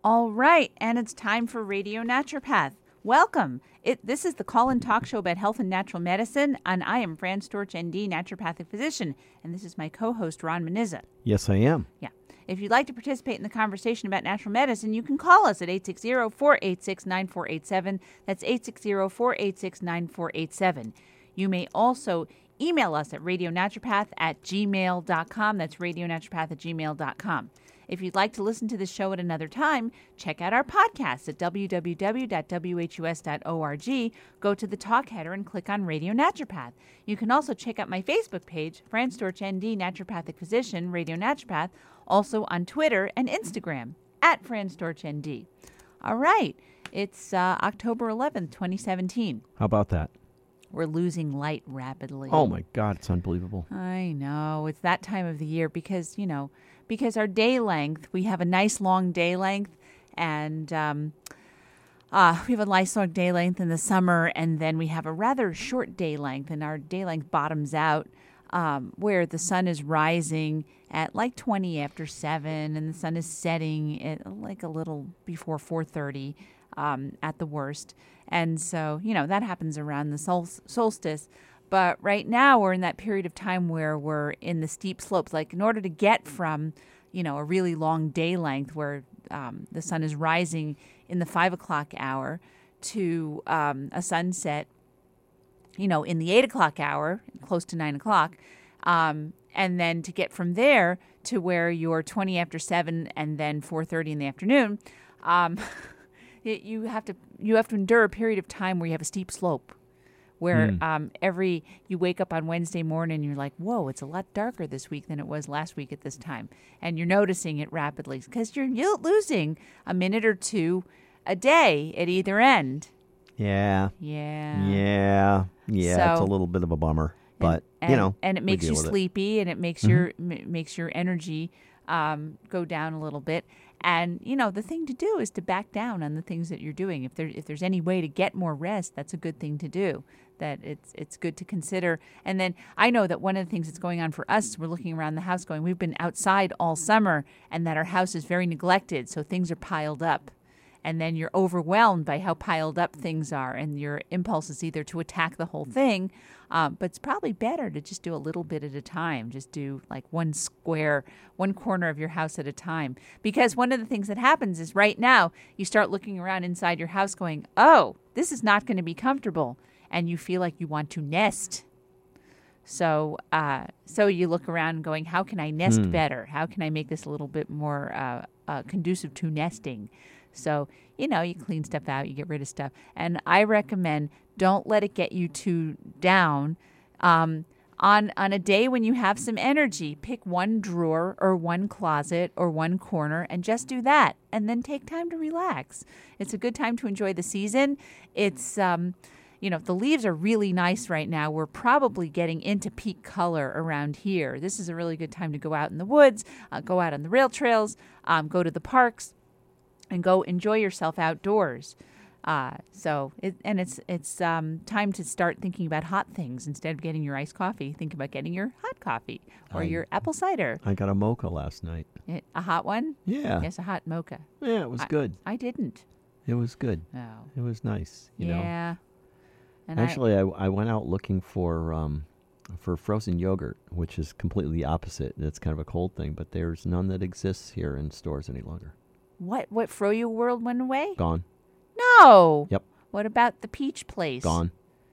All right, and it's time for Radio Naturopath. Welcome. This is the call-in talk show about health and natural medicine, and I am Fran Storch, ND, naturopathic physician, and this is my co-host, Ron Manizza. Yes, I am. Yeah. If you'd like to participate in the conversation about natural medicine, you can call us at 860-486-9487. That's 860-486-9487. You may also email us at radionaturopath@gmail.com. That's radionaturopath@gmail.com. If you'd like to listen to the show at another time, check out our podcast at www.whus.org. Go to the talk header and click on Radio Naturopath. You can also check out my Facebook page, Fran Storch, ND, naturopathic physician, Radio Naturopath, also on Twitter and Instagram, at Fran Storch, ND. All right, it's October 11th, 2017. How about that? We're losing light rapidly. Oh, my God, it's unbelievable. I know. It's that time of the year because our day length, we have a nice long day length, and we have a nice long day length in the summer, and then we have a rather short day length, and our day length bottoms out where the sun is rising at like 20 after 7, and the sun is setting at like a little before 4:30 at the worst. And so, that happens around the solstice. But right now we're in that period of time where we're in the steep slopes. Like in order to get from, a really long day length where the sun is rising in the 5 o'clock hour to a sunset, in the 8 o'clock hour, close to 9 o'clock, and then to get from there to where you're 20 after 7 and then 4:30 in the afternoon, you have to endure a period of time where you have a steep slope. Where you wake up on Wednesday morning and you're like, whoa, it's a lot darker this week than it was last week at this time. And you're noticing it rapidly because you're losing a minute or two a day at either end. Yeah. So, it's a little bit of a bummer. But, and it makes you sleepy and it makes your energy go down a little bit. And, the thing to do is to back down on the things that you're doing. If there's any way to get more rest, that's a good thing to do. That it's good to consider. And then I know that one of the things that's going on for us, we're looking around the house going, we've been outside all summer and that our house is very neglected. So things are piled up. And then you're overwhelmed by how piled up things are. And your impulse is either to attack the whole thing, but it's probably better to just do a little bit at a time. Just do like one corner of your house at a time. Because one of the things that happens is right now you start looking around inside your house going, oh, this is not going to be comfortable. And you feel like you want to nest. So you look around going, how can I nest better? How can I make this a little bit more conducive to nesting? So, you clean stuff out, you get rid of stuff. And I recommend don't let it get you too down. On a day when you have some energy, pick one drawer or one closet or one corner and just do that. And then take time to relax. It's a good time to enjoy the season. It's, the leaves are really nice right now. We're probably getting into peak color around here. This is a really good time to go out in the woods, go out on the rail trails, go to the parks, and go enjoy yourself outdoors. It's time to start thinking about hot things instead of getting your iced coffee. Think about getting your hot coffee or your apple cider. I got a mocha last night. A hot one? Yeah. Yes, a hot mocha. Yeah, it was good. I didn't. It was good. No. It was nice. You know. And actually, I went out looking for frozen yogurt, which is completely the opposite. It's kind of a cold thing, but there's none that exists here in stores any longer. What Froyo World went away? Gone. No. Yep. What about the Peach Place? Gone.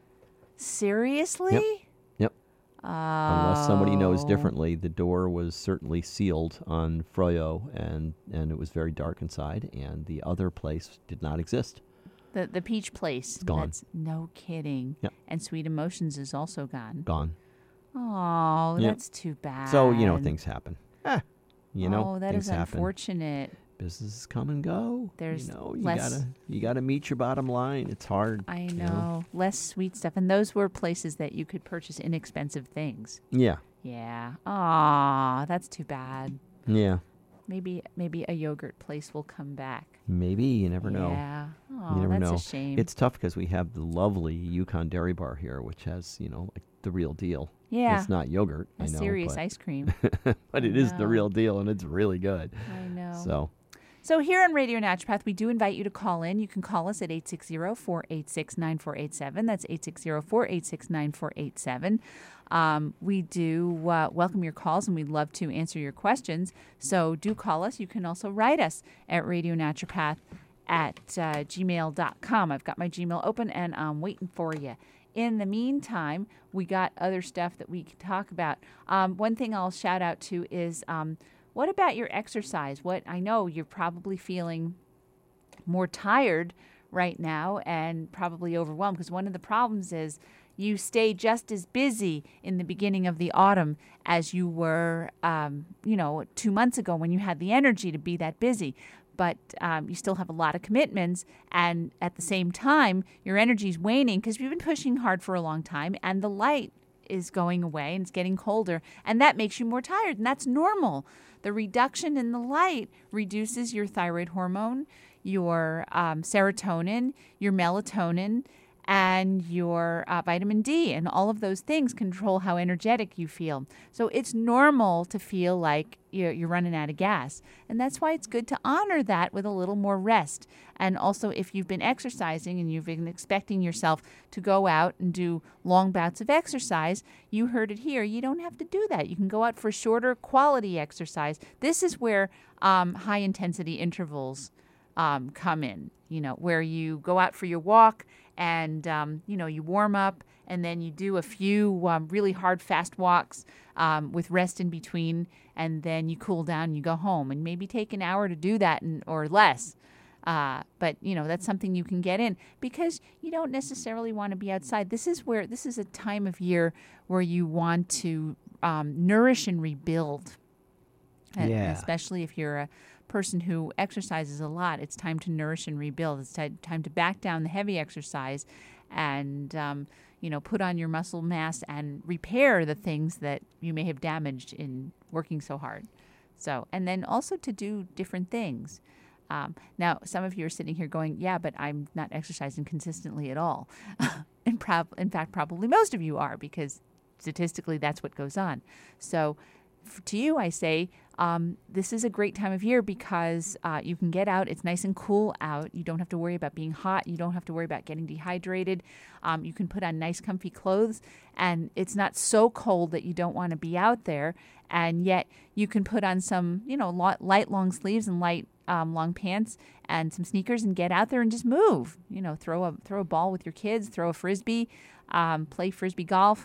Seriously? Yep. Unless somebody knows differently, the door was certainly sealed on Froyo, and it was very dark inside, and the other place did not exist. The Peach Place. It's gone. That's no kidding. Yep. And Sweet Emotions is also gone. Gone. Oh, Yep. that's too bad. So, things happen. that things is happen. Unfortunate. Businesses come and go. There's you gotta meet your bottom line. It's hard. I know. Less sweet stuff. And those were places that you could purchase inexpensive things. Yeah. Yeah. Aw, that's too bad. Yeah. Maybe a yogurt place will come back. Maybe. You never know. Yeah. Oh, you never that's know. a shame. It's tough because we have the lovely Yukon Dairy Bar here, which has, like the real deal. Yeah. It's not yogurt, a serious ice cream. but it is the real deal, and it's really good. I know. So. So here on Radio Naturopath, we do invite you to call in. You can call us at 860-486-9487. That's 860-486-9487. We do welcome your calls, and we'd love to answer your questions. So do call us. You can also write us at radionaturopath@gmail.com. I've got my Gmail open, and I'm waiting for you. In the meantime, we got other stuff that we can talk about. One thing I'll shout out to is what about your exercise? I know you're probably feeling more tired right now and probably overwhelmed, because one of the problems is you stay just as busy in the beginning of the autumn as you were, 2 months ago when you had the energy to be that busy. But you still have a lot of commitments, and at the same time, your energy is waning because you've been pushing hard for a long time, and the light is going away and it's getting colder, and that makes you more tired, and that's normal. The reduction in the light reduces your thyroid hormone, your serotonin, your melatonin, and your vitamin D, and all of those things control how energetic you feel. So it's normal to feel like you're running out of gas, and that's why it's good to honor that with a little more rest. And also, if you've been exercising and you've been expecting yourself to go out and do long bouts of exercise, you heard it here, you don't have to do that. You can go out for shorter quality exercise. This is where high-intensity intervals come in, where you go out for your walk and, you warm up, and then you do a few really hard, fast walks with rest in between, and then you cool down and you go home, and maybe take an hour to do that or less. But, that's something you can get in because you don't necessarily want to be outside. This is a time of year where you want to nourish and rebuild. Yeah. Especially if you're a person who exercises a lot, it's time to nourish and rebuild. It's time to back down the heavy exercise and, put on your muscle mass and repair the things that you may have damaged in working so hard. So, and then also to do different things. Now, some of you are sitting here going, yeah, but I'm not exercising consistently at all. In fact, probably most of you are, because statistically that's what goes on. So to you, I say, this is a great time of year because you can get out. It's nice and cool out. You don't have to worry about being hot. You don't have to worry about getting dehydrated. You can put on nice, comfy clothes, and it's not so cold that you don't want to be out there. And yet you can put on some, light long sleeves and light long pants and some sneakers and get out there and just move. Throw a ball with your kids, throw a frisbee, play frisbee golf.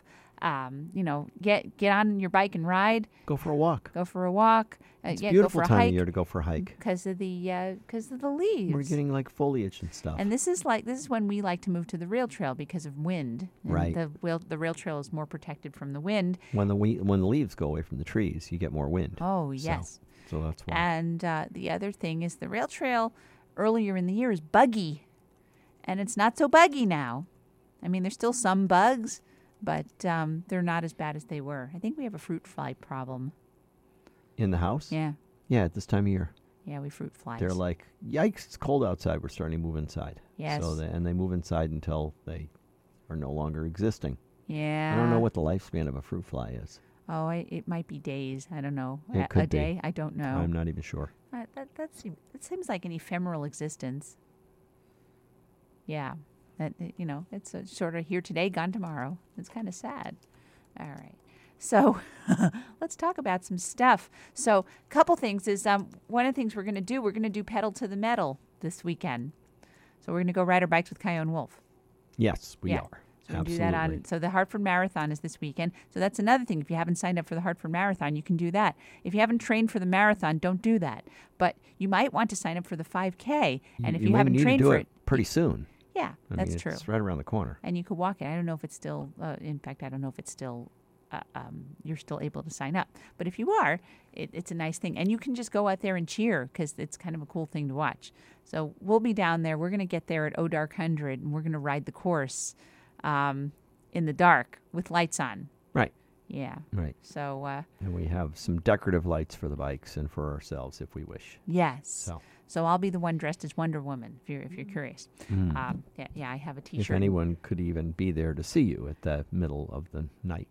Get on your bike and ride. Go for a walk. It's a beautiful go for a time hike of year to go for a hike because of the leaves. We're getting like foliage and stuff. And this is when we like to move to the rail trail because of wind. And right. The rail trail is more protected from the wind. When the leaves go away from the trees, you get more wind. Oh yes. So that's why. And the other thing is the rail trail earlier in the year is buggy, and it's not so buggy now. I mean, there's still some bugs, but they're not as bad as they were. I think we have a fruit fly problem. In the house? Yeah. Yeah, at this time of year. Yeah, we fruit flies. They're like, yikes, it's cold outside. We're starting to move inside. Yes. And they move inside until they are no longer existing. Yeah. I don't know what the lifespan of a fruit fly is. Oh, it might be days. I don't know. It could be. Day? I don't know. I'm not even sure. That seems like an ephemeral existence. Yeah. It's sort of here today, gone tomorrow. It's kind of sad. All right. So let's talk about some stuff. So a couple things is one of the things we're going to do Pedal to the Metal this weekend. So we're going to go ride our bikes with Coyote Wolf. Yes, we are. So we'll do that so the Hartford Marathon is this weekend. So that's another thing. If you haven't signed up for the Hartford Marathon, you can do that. If you haven't trained for the marathon, don't do that. But you might want to sign up for the 5K. And if you haven't trained for it pretty soon. Yeah, that's true. It's right around the corner. And you could walk it. I don't know if it's still, in fact, I don't know if it's still, you're still able to sign up. But if you are, it's a nice thing. And you can just go out there and cheer because it's kind of a cool thing to watch. So we'll be down there. We're going to get there at Dark 100, and we're going to ride the course in the dark with lights on. Right. Yeah. Right. So. And we have some decorative lights for the bikes and for ourselves if we wish. Yes. So I'll be the one dressed as Wonder Woman if you're curious. I have a T-shirt. If anyone could even be there to see you at the middle of the night. But.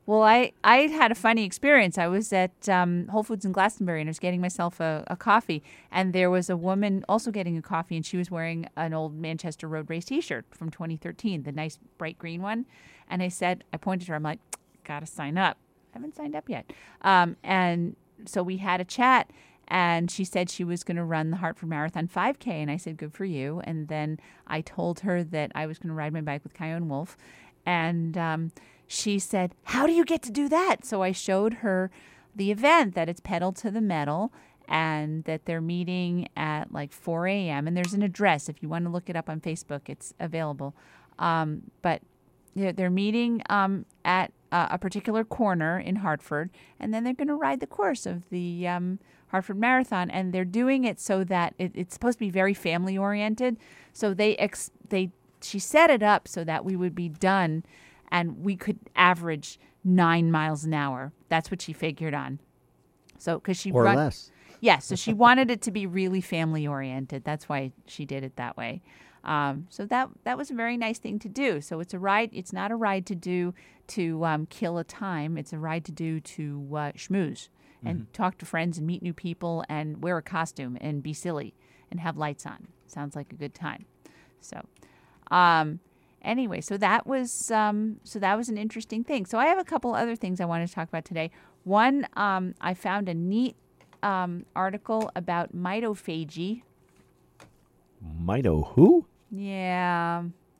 Well, I had a funny experience. I was at Whole Foods in Glastonbury and I was getting myself a coffee. And there was a woman also getting a coffee and she was wearing an old Manchester Road Race t-shirt from 2013, the nice bright green one. And I pointed to her, I'm like, gotta sign up. I haven't signed up yet. And so we had a chat and she said she was going to run the Hartford Marathon 5K. And I said, good for you. And then I told her that I was going to ride my bike with Kyone Wolf. And she said, how do you get to do that? So I showed her the event, that it's Pedal to the Metal and that they're meeting at like 4 a.m. And there's an address. If you want to look it up on Facebook, it's available. But they're meeting at a particular corner in Hartford, and then they're going to ride the course of the Hartford Marathon. And they're doing it so that it's supposed to be very family-oriented. So she set it up so that we would be done and we could average 9 miles an hour. That's what she figured on. So, because she less. Yeah, so she wanted it to be really family oriented. That's why she did it that way. So that was a very nice thing to do. So it's a ride. It's not a ride to do to kill a time. It's a ride to do to schmooze and talk to friends and meet new people and wear a costume and be silly and have lights on. Sounds like a good time. So. Anyway, so that was an interesting thing. So I have a couple other things I wanted to talk about today. One, I found a neat article about mitophagy. Mito who? Yeah.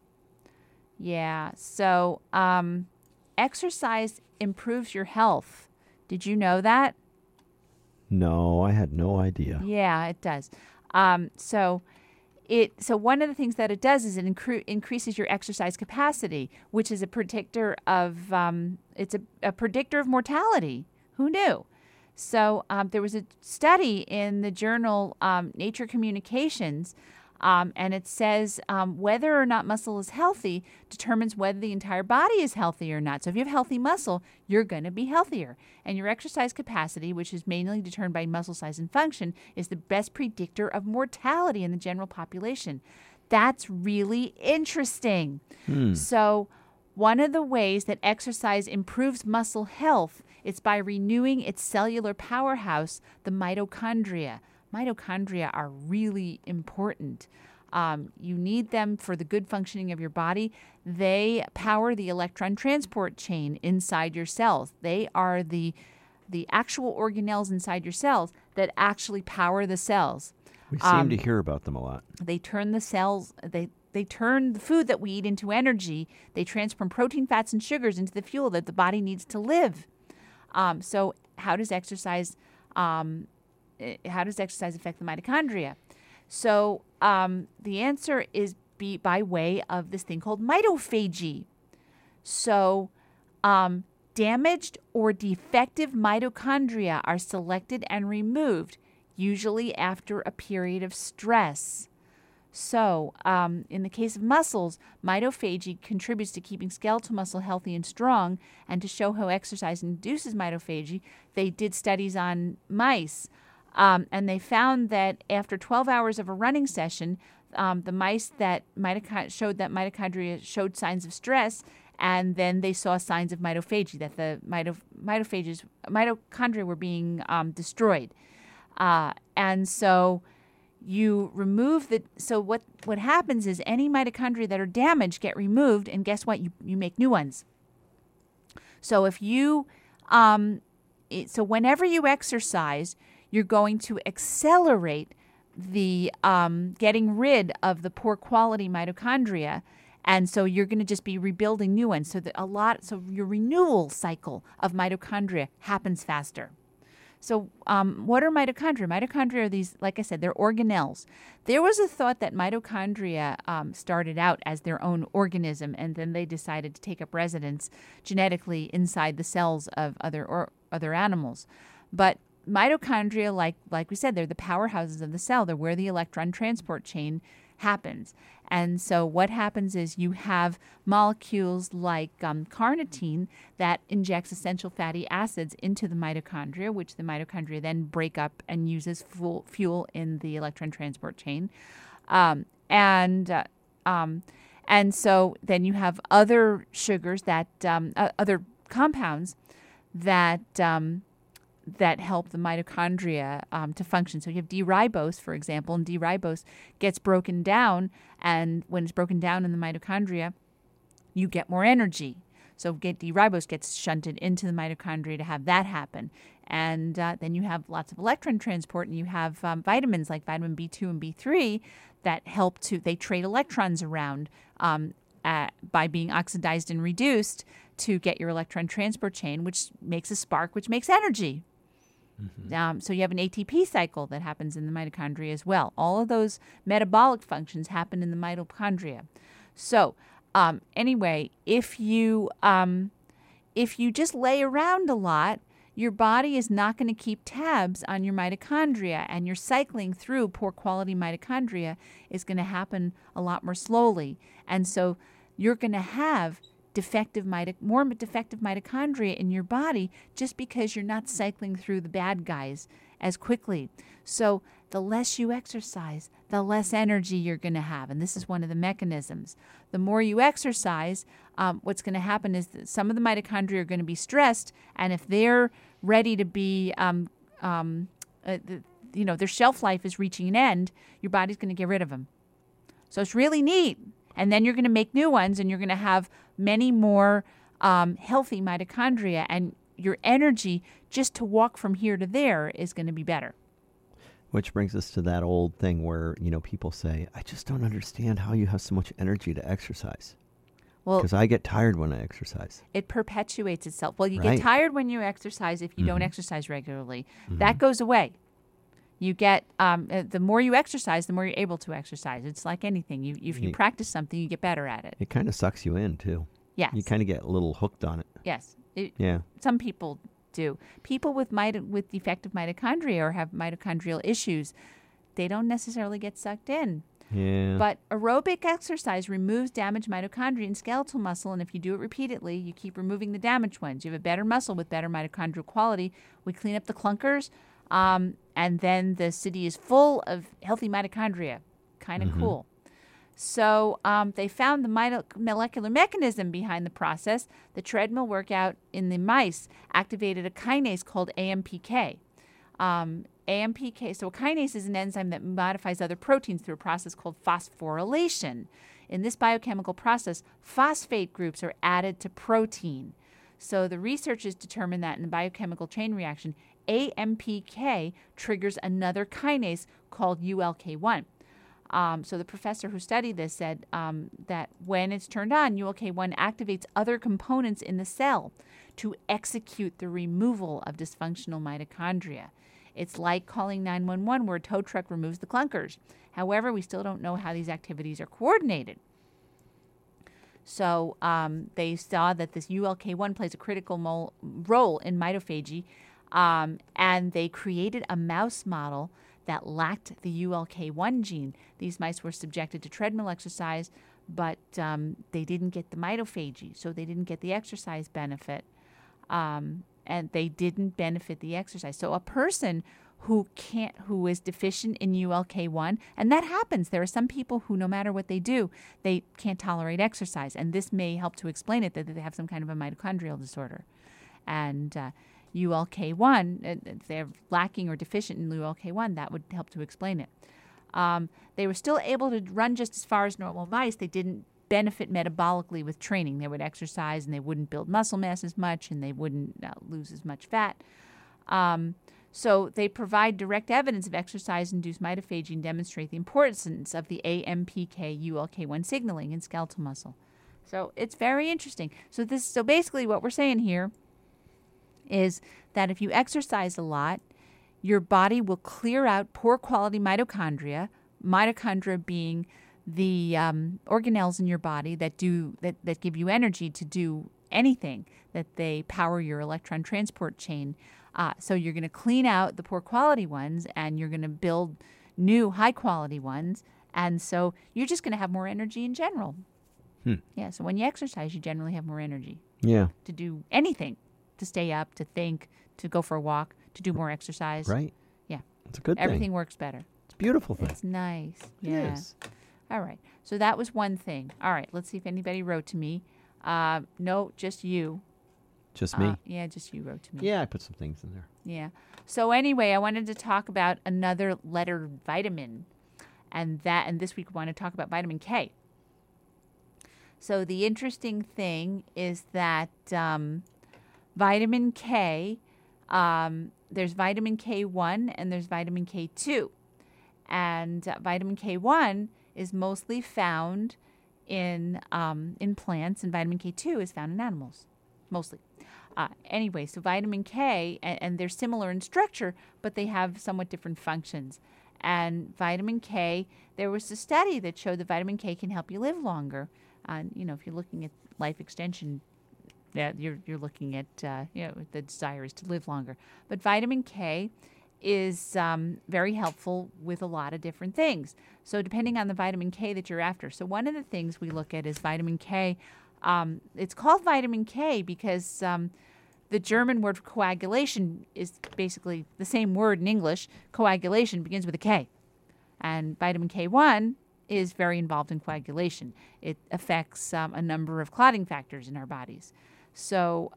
So exercise improves your health. Did you know that? No, I had no idea. Yeah, it does. So one of the things that it does is it increases your exercise capacity, which is a predictor of it's a predictor of mortality. Who knew? So there was a study in the journal Nature Communications, and it says whether or not muscle is healthy determines whether the entire body is healthy or not. So if you have healthy muscle, you're going to be healthier. And your exercise capacity, which is mainly determined by muscle size and function, is the best predictor of mortality in the general population. That's really interesting. So one of the ways that exercise improves muscle health is by renewing its cellular powerhouse, the mitochondria. Mitochondria are really important. You need them for the good functioning of your body. They power the electron transport chain inside your cells. They are the actual organelles inside your cells that actually power the cells. We seem to hear about them a lot. They turn the cells, they turn the food that we eat into energy. They transform protein, fats, and sugars into the fuel that the body needs to live. So how does exercise affect the mitochondria? So the answer is by way of this thing called mitophagy. So damaged or defective mitochondria are selected and removed, usually after a period of stress. So in the case of muscles, mitophagy contributes to keeping skeletal muscle healthy and strong. And to show how exercise induces mitophagy, they did studies on mice. And they found that after 12 hours of a running session, the mice that showed that mitochondria showed signs of stress, and then they saw signs of mitophagy, that the mitochondria were being destroyed. And so you remove so what happens is any mitochondria that are damaged get removed, and guess what? You make new ones. So if you, so whenever you exercise, you're going to accelerate the getting rid of the poor quality mitochondria, and so you're going to just be rebuilding new ones. So your renewal cycle of mitochondria happens faster. So what are mitochondria? Mitochondria are these, like I said, they're organelles. There was a thought that mitochondria started out as their own organism, and then they decided to take up residence genetically inside the cells of other animals. But mitochondria, like we said, they're the powerhouses of the cell. They're where the electron transport chain happens. And so what happens is you have molecules like carnitine that injects essential fatty acids into the mitochondria, which the mitochondria then break up and use as fuel in the electron transport chain. And so then you have other sugars that, other compounds that that help the mitochondria to function. So you have D-ribose, for example, and D-ribose gets broken down, and when it's broken down in the mitochondria, you get more energy. So D-ribose gets shunted into the mitochondria to have that happen. And then you have lots of electron transport, and you have vitamins like vitamin B2 and B3 that help they trade electrons around by being oxidized and reduced to get your electron transport chain, which makes a spark, which makes energy. Mm-hmm. So you have an ATP cycle that happens in the mitochondria as well. All of those metabolic functions happen in the mitochondria. So anyway, if you just lay around a lot, your body is not going to keep tabs on your mitochondria, and your cycling through poor quality mitochondria is going to happen a lot more slowly. And so you're going to have more defective mitochondria in your body just because you're not cycling through the bad guys as quickly. So the less you exercise, the less energy you're going to have. And this is one of the mechanisms. The more you exercise, what's going to happen is that some of the mitochondria are going to be stressed, and if they're ready to be, their shelf life is reaching an end, your body's going to get rid of them. So it's really neat. And then you're going to make new ones, and you're going to have many more healthy mitochondria, and your energy just to walk from here to there is going to be better. Which brings us to that old thing where, people say, I just don't understand how you have so much energy to exercise. Well, because I get tired when I exercise. It perpetuates itself. Well, you get tired when you exercise if you don't exercise regularly. That goes away. You get, the more you exercise, the more you're able to exercise. It's like anything. If you practice something, you get better at it. It kind of sucks you in, too. Yes. You kind of get a little hooked on it. Yes. Yeah. Some people do. People with defective mitochondria or have mitochondrial issues, they don't necessarily get sucked in. Yeah. But aerobic exercise removes damaged mitochondria and skeletal muscle, and if you do it repeatedly, you keep removing the damaged ones. You have a better muscle with better mitochondrial quality. We clean up the clunkers, and then the city is full of healthy mitochondria. Kind of cool. So they found the molecular mechanism behind the process. The treadmill workout in the mice activated a kinase called AMPK. AMPK, so a kinase is an enzyme that modifies other proteins through a process called phosphorylation. In this biochemical process, phosphate groups are added to protein. So the researchers determined that in the biochemical chain reaction, AMPK triggers another kinase called ULK1. So the professor who studied this said that when it's turned on, ULK1 activates other components in the cell to execute the removal of dysfunctional mitochondria. It's like calling 911 where a tow truck removes the clunkers. However, we still don't know how these activities are coordinated. So they saw that this ULK1 plays a critical role in mitophagy, and they created a mouse model that lacked the ULK1 gene. These mice were subjected to treadmill exercise, but they didn't get the mitophagy, so they didn't get the exercise benefit, and they didn't benefit the exercise. So a person who is deficient in ULK1, and that happens. There are some people who, no matter what they do, they can't tolerate exercise, and this may help to explain it, that they have some kind of a mitochondrial disorder. And ULK1, if they're lacking or deficient in ULK1, that would help to explain it. They were still able to run just as far as normal mice. They didn't benefit metabolically with training. They would exercise and they wouldn't build muscle mass as much, and they wouldn't lose as much fat. So they provide direct evidence of exercise-induced mitophagy and demonstrate the importance of the AMPK-ULK1 signaling in skeletal muscle. So it's very interesting. So basically what we're saying here is that if you exercise a lot, your body will clear out poor quality mitochondria being the organelles in your body that give you energy to do anything, that they power your electron transport chain. So you're going to clean out the poor quality ones, and you're going to build new high quality ones, and so you're just going to have more energy in general. Yeah, so when you exercise, you generally have more energy. Yeah. To do anything, to stay up, to think, to go for a walk, to do more exercise. Right. Yeah. It's a good thing. Everything works better. It's a beautiful thing. It's nice. It Yeah. is. All right. So that was one thing. All right. Let's see if anybody wrote to me. No, just you. Just me? Yeah, just you wrote to me. Yeah, I put some things in there. Yeah. So anyway, I wanted to talk about another letter vitamin, and this week we want to talk about vitamin K. So the interesting thing is that vitamin K, there's vitamin K1 and there's vitamin K2. And vitamin K1 is mostly found in plants, and vitamin K2 is found in animals, mostly. Anyway, so vitamin K, and they're similar in structure, but they have somewhat different functions. And vitamin K, there was a study that showed that vitamin K can help you live longer. If you're looking at life extension, you're looking at, the desire is to live longer. But vitamin K is very helpful with a lot of different things. So depending on the vitamin K that you're after. So one of the things we look at is vitamin K. It's called vitamin K because the German word for coagulation is basically the same word in English. Coagulation begins with a K. And vitamin K1 is very involved in coagulation. It affects a number of clotting factors in our bodies. So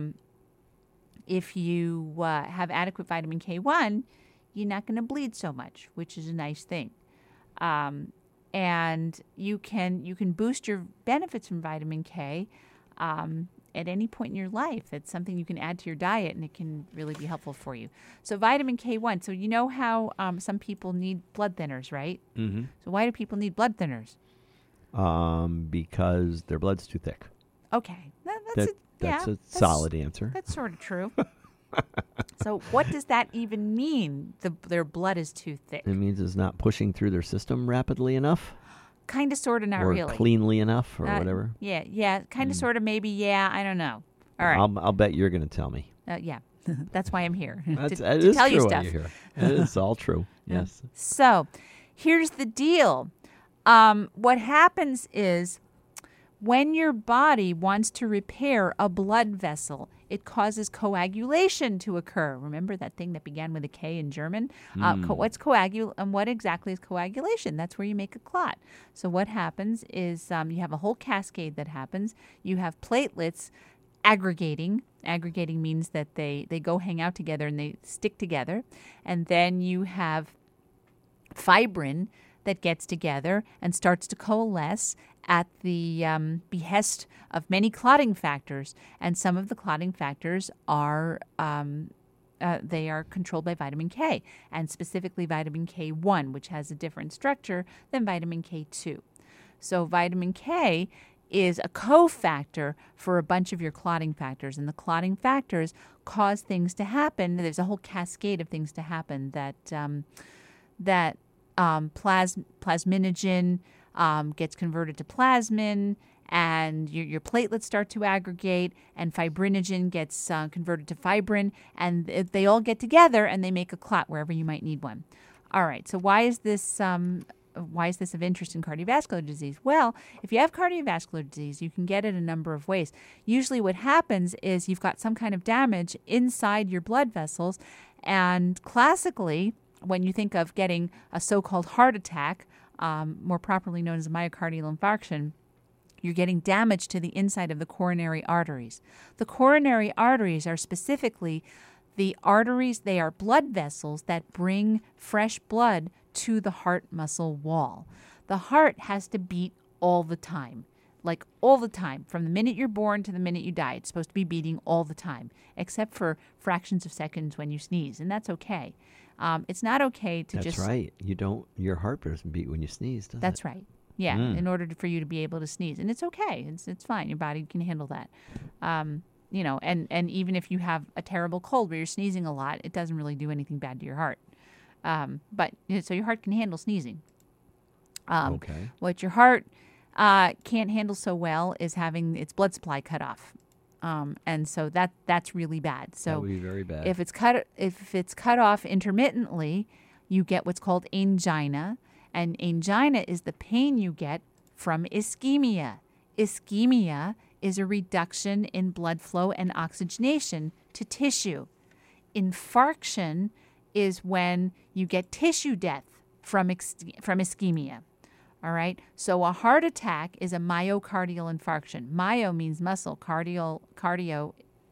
if you have adequate vitamin K1, you're not going to bleed so much, which is a nice thing. And you can boost your benefits from vitamin K at any point in your life. It's something you can add to your diet, and it can really be helpful for you. So vitamin K1. So you know how some people need blood thinners, right? Mm-hmm. So why do people need blood thinners? Because their blood's too thick. Okay. That's a solid answer. That's sort of true. So what does that even mean, their blood is too thick? It means it's not pushing through their system rapidly enough? Kind of, sort of, not really. Or cleanly enough, or whatever? Yeah, kind of, sort of, maybe, yeah, I don't know. All right. I'll bet you're going to tell me. Yeah, that's why I'm here, to tell you stuff. You're here. It is all true, yes. So here's the deal. What happens is when your body wants to repair a blood vessel, it causes coagulation to occur. Remember that thing that began with a K in German? What's and what exactly is coagulation? That's where you make a clot. So what happens is you have a whole cascade that happens. You have platelets aggregating. Aggregating means that they go hang out together and they stick together. And then you have fibrin that gets together and starts to coalesce at the behest of many clotting factors, and some of the clotting factors are they are controlled by vitamin K, and specifically vitamin K1, which has a different structure than vitamin K2. So vitamin K is a cofactor for a bunch of your clotting factors, and the clotting factors cause things to happen. There's a whole cascade of things to happen that plasminogen gets converted to plasmin, and your platelets start to aggregate, and fibrinogen gets converted to fibrin, and they all get together and they make a clot wherever you might need one. All right, so why is this of interest in cardiovascular disease? Well, if you have cardiovascular disease, you can get it a number of ways. Usually what happens is you've got some kind of damage inside your blood vessels, and classically, when you think of getting a so-called heart attack, more properly known as a myocardial infarction, you're getting damage to the inside of the coronary arteries. The coronary arteries are specifically the arteries, they are blood vessels that bring fresh blood to the heart muscle wall. The heart has to beat all the time, like all the time, from the minute you're born to the minute you die. It's supposed to be beating all the time, except for fractions of seconds when you sneeze, and that's okay. It's not okay to That's right. Your heart doesn't beat when you sneeze, does it? That's right. Yeah, in order for you to be able to sneeze. And it's okay. It's fine. Your body can handle that. And even if you have a terrible cold where you're sneezing a lot, it doesn't really do anything bad to your heart. So your heart can handle sneezing. Okay. What your heart can't handle so well is having its blood supply cut off. And so that's really bad. So that would be very bad. If it's cut off intermittently, you get what's called angina, and angina is the pain you get from ischemia. Ischemia is a reduction in blood flow and oxygenation to tissue. Infarction is when you get tissue death from ischemia. All right. So a heart attack is a myocardial infarction. Myo means muscle. Cardio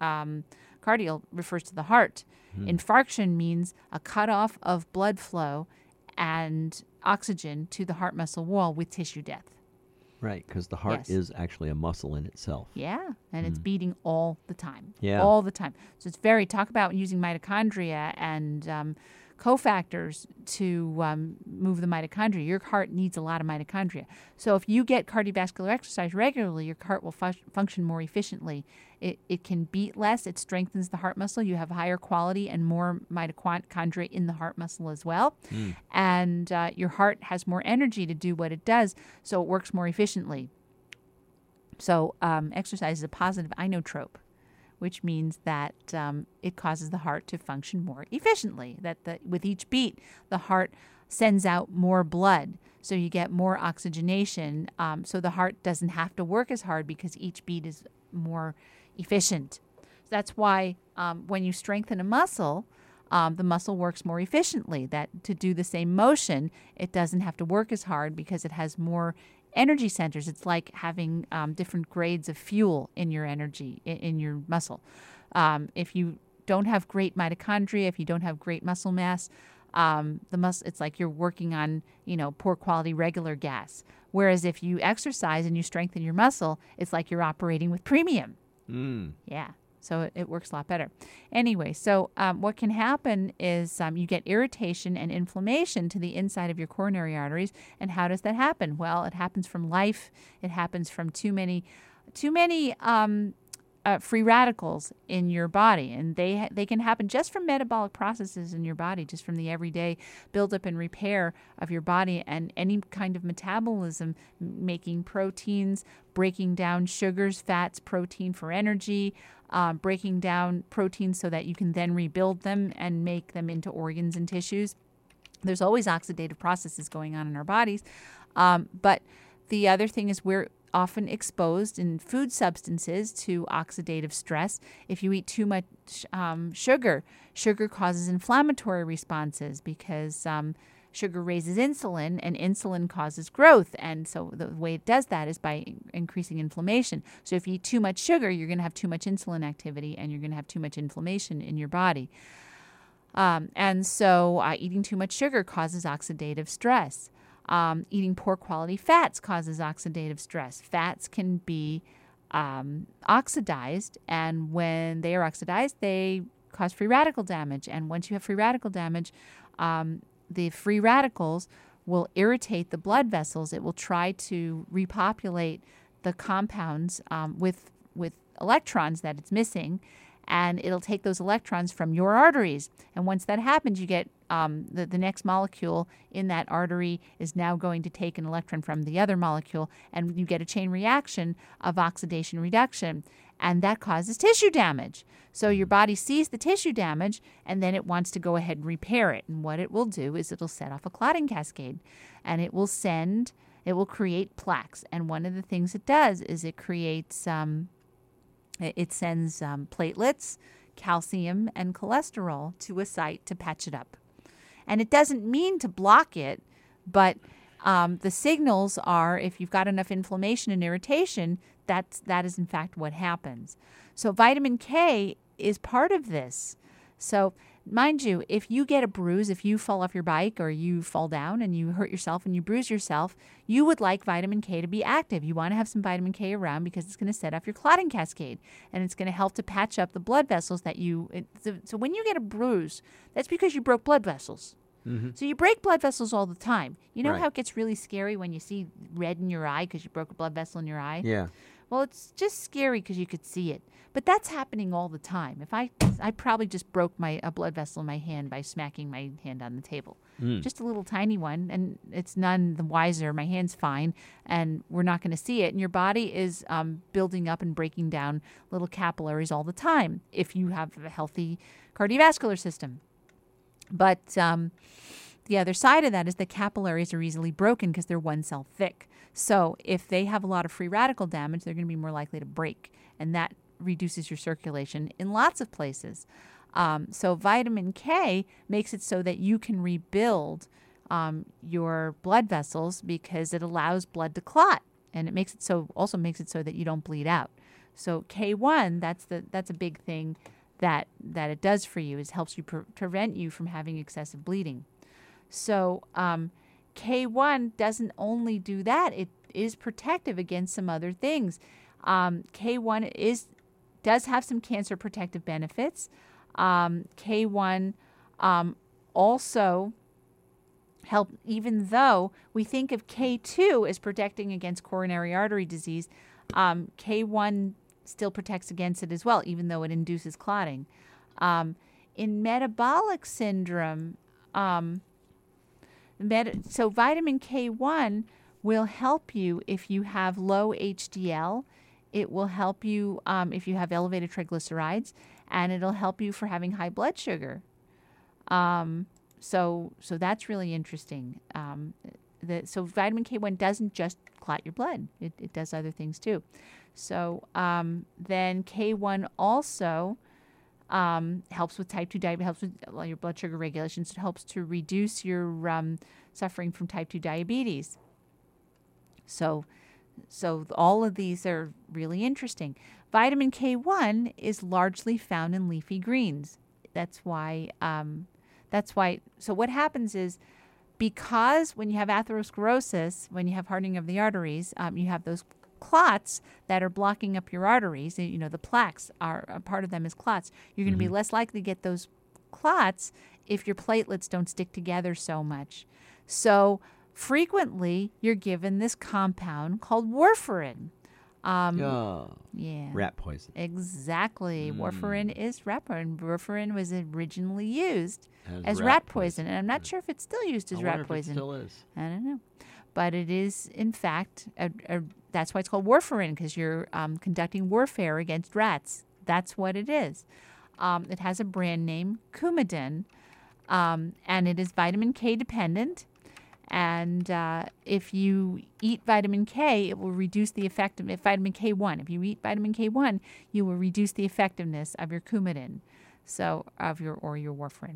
cardial refers to the heart. Infarction means a cutoff of blood flow and oxygen to the heart muscle wall with tissue death. Right, because the heart is actually a muscle in itself. Yeah, and it's beating all the time. Yeah. All the time. So it's talk about using mitochondria and cofactors to move the mitochondria. Your heart needs a lot of mitochondria. So if you get cardiovascular exercise regularly, your heart will function more efficiently. It can beat less. It strengthens the heart muscle. You have higher quality and more mitochondria in the heart muscle as well. And your heart has more energy to do what it does, so it works more efficiently. So exercise is a positive inotrope, which means that it causes the heart to function more efficiently. With each beat, the heart sends out more blood, so you get more oxygenation. So the heart doesn't have to work as hard because each beat is more efficient. So that's why when you strengthen a muscle, the muscle works more efficiently. That to do the same motion, it doesn't have to work as hard because it has more energy centers. It's like having different grades of fuel in your energy, in your muscle. If you don't have great mitochondria, if you don't have great muscle mass, it's like you're working on, poor quality regular gas. Whereas if you exercise and you strengthen your muscle, it's like you're operating with premium. Yeah. So it works a lot better. Anyway, so what can happen is you get irritation and inflammation to the inside of your coronary arteries. And how does that happen? Well, it happens from life. It happens from too many free radicals in your body. And they can happen just from metabolic processes in your body, just from the everyday buildup and repair of your body and any kind of metabolism, making proteins, breaking down sugars, fats, protein for energy, breaking down proteins so that you can then rebuild them and make them into organs and tissues. There's always oxidative processes going on in our bodies. But the other thing is we're often exposed in food substances to oxidative stress. If you eat too much sugar causes inflammatory responses because sugar raises insulin, and insulin causes growth. And so the way it does that is by increasing inflammation. So if you eat too much sugar, you're going to have too much insulin activity, and you're going to have too much inflammation in your body. And so eating too much sugar causes oxidative stress. Eating poor quality fats causes oxidative stress. Fats can be oxidized, and when they are oxidized, they cause free radical damage. And once you have free radical damage, the free radicals will irritate the blood vessels. It will try to repopulate the compounds with electrons that it's missing, and it'll take those electrons from your arteries. And once that happens, you get the next molecule in that artery is now going to take an electron from the other molecule, and you get a chain reaction of oxidation reduction, and that causes tissue damage. So your body sees the tissue damage, and then it wants to go ahead and repair it. And what it will do is it'll set off a clotting cascade, and it will create plaques. And one of the things it does is it creates it sends platelets, calcium, and cholesterol to a site to patch it up. And it doesn't mean to block it, but the signals are, if you've got enough inflammation and irritation, that is in fact what happens. So vitamin K is part of this. So mind you, if you get a bruise, if you fall off your bike or you fall down and you hurt yourself and you bruise yourself, you would like vitamin K to be active. You want to have some vitamin K around because it's going to set off your clotting cascade, and it's going to help to patch up the blood vessels so when you get a bruise, that's because you broke blood vessels. Mm-hmm. So you break blood vessels all the time. You know how it gets really scary when you see red in your eye because you broke a blood vessel in your eye? Yeah. Well, it's just scary because you could see it. But that's happening all the time. If I probably just broke a blood vessel in my hand by smacking my hand on the table. Just a little tiny one, and it's none the wiser. My hand's fine, and we're not going to see it. And your body is building up and breaking down little capillaries all the time if you have a healthy cardiovascular system. But the other side of that is the capillaries are easily broken because they're one cell thick. So if they have a lot of free radical damage, they're going to be more likely to break, and that reduces your circulation in lots of places. So vitamin K makes it so that you can rebuild your blood vessels because it allows blood to clot, and it also makes it so that you don't bleed out. So K1, that's a big thing that it does for you, is helps you prevent you from having excessive bleeding. So K1 doesn't only do that; it is protective against some other things. K1 does have some cancer protective benefits. K1 also help, even though we think of K2 as protecting against coronary artery disease, K1 still protects against it as well, even though it induces clotting. In metabolic syndrome, so vitamin K1 will help you if you have low HDL. It will help you if you have elevated triglycerides, and it'll help you for having high blood sugar. So that's really interesting. So vitamin K1 doesn't just clot your blood; it does other things too. So then K1 also helps with type 2 diabetes, helps with your blood sugar regulations. It helps to reduce your suffering from type 2 diabetes. So all of these are really interesting. Vitamin K1 is largely found in leafy greens. That's why. So what happens is, because when you have atherosclerosis, when you have hardening of the arteries, you have those clots that are blocking up your arteries. You know, the plaques are a part of them is clots. You're going to be less likely to get those clots if your platelets don't stick together so much. So frequently, you're given this compound called warfarin. Rat poison. Exactly. Warfarin is rat poison. Warfarin was originally used as rat poison. And I'm not sure if it's still used as rat poison. It still is. I don't know. But it is, in fact, that's why it's called warfarin, because you're conducting warfare against rats. That's what it is. It has a brand name, Coumadin, and it is vitamin K dependent. And if you eat vitamin K, it will reduce the effectiveness. Vitamin K1. If you eat vitamin K1, you will reduce the effectiveness of your Coumadin, your warfarin.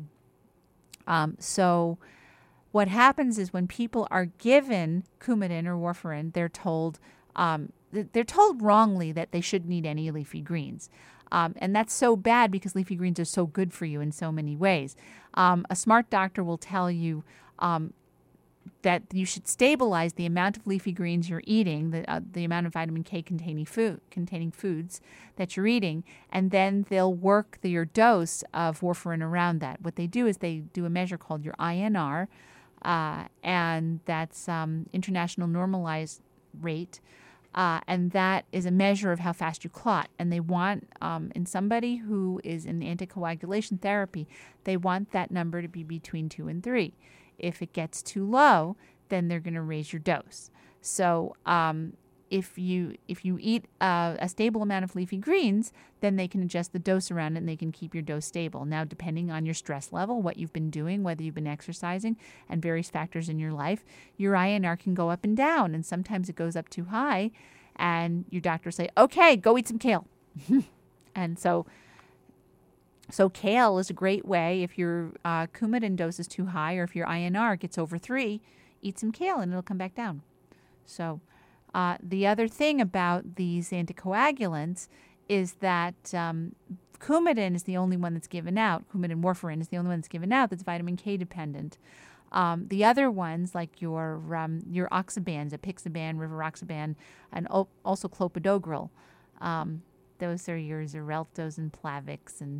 So what happens is, when people are given Coumadin or warfarin, they're told wrongly that they shouldn't eat any leafy greens. And that's so bad, because leafy greens are so good for you in so many ways. A smart doctor will tell you that you should stabilize the amount of leafy greens you're eating, the amount of vitamin K containing foods that you're eating, and then they'll work your dose of warfarin around that. What they do is they do a measure called your INR, and that's international normalized rate, and that is a measure of how fast you clot. And they want, in somebody who is in anticoagulation therapy, they want that number to be between 2 and 3. If it gets too low, then they're going to raise your dose. So if you eat a stable amount of leafy greens, then they can adjust the dose around it, and they can keep your dose stable. Now, depending on your stress level, what you've been doing, whether you've been exercising, and various factors in your life, your INR can go up and down. And sometimes it goes up too high, and your doctor will say, okay, go eat some kale. And so kale is a great way. If your Coumadin dose is too high, or if your INR gets over 3, eat some kale and it'll come back down. So the other thing about these anticoagulants is that Coumadin is the only one that's given out. Coumadin warfarin is the only one that's given out that's vitamin K dependent. The other ones, like your oxybans, apixaban, rivaroxaban, and also clopidogrel, those are your Xareltos and Plavix, and